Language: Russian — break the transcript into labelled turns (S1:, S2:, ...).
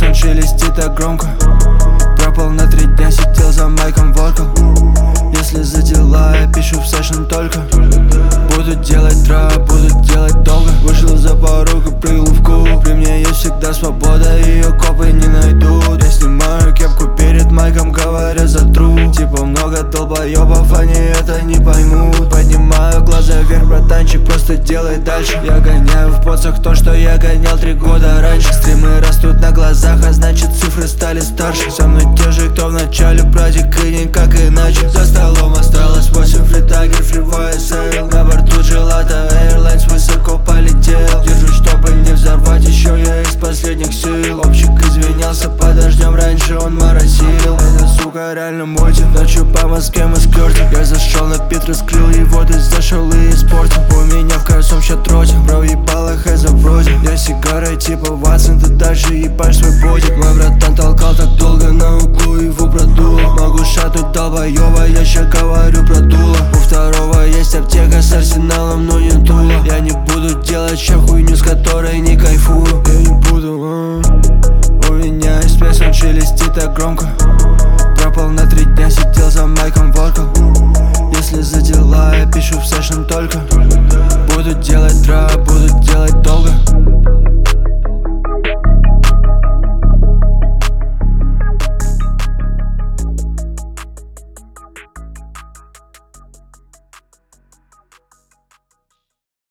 S1: он шелестит так громко. Пропал на 3 дня, сидел за майком, воркал. Если за дела я пишу в сэшн только. Буду делать трап, буду делать долго. Вышел за порог и прыгал в куб. При мне есть всегда свобода, ее копы не найдут. Я снимаю кепку перед майком, говоря за труд. Типа много долбоебов, они это не поймут. Поднимаю глаза вверх, братанчик, просто делай дальше. Я гоняю в поцах то, что я гонял 3 года раньше. Стримы растут на глазах, а значит цифры стали старше. Со мной те же, кто в начале, братик, и никак иначе. За столом осталось 8 фритагер, фривой сейл. На борту Gelato Airlines высоко полетел. Держусь, чтобы не взорвать, еще я из последних сил. Общик извинялся под дождем, раньше он моросил. Это, сука, реально мультик. Ночью по Москве мы скертим. Я зашел на пит, раскрыл его, ты зашел и испортил. У меня в каждом счет тротик, бро, ебало хэ забросил. Я сигарой типа Ватсон, ты дальше ебашь свой бодик. Мой братан толкал так долго на углу, его продуло. Могу шатнуть долбоеба, я ща говорю про дуло. У второго есть аптека с арсеналом, но не дула. Я не буду делать ща хуйню, с которой не кайфую. Я не буду, У меня есть спец, он шелестит так громко.